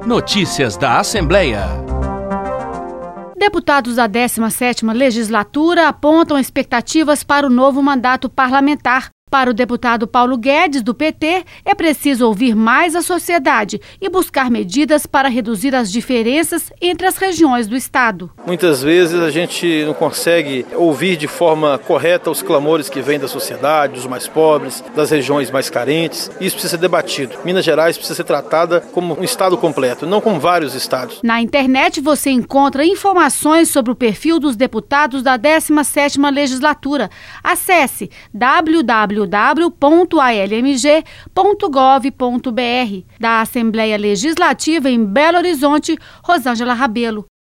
Notícias da Assembleia. Deputados da 17ª Legislatura apontam expectativas para o novo mandato parlamentar. Para o deputado Paulo Guedes, do PT, é preciso ouvir mais a sociedade e buscar medidas para reduzir as diferenças entre as regiões do Estado. Muitas vezes a gente não consegue ouvir de forma correta os clamores que vêm da sociedade, dos mais pobres, das regiões mais carentes. Isso precisa ser debatido. Minas Gerais precisa ser tratada como um estado completo, não como vários estados. Na internet você encontra informações sobre o perfil dos deputados da 17ª Legislatura. Acesse www.almg.gov.br. Da Assembleia Legislativa em Belo Horizonte, Rosângela Rabelo.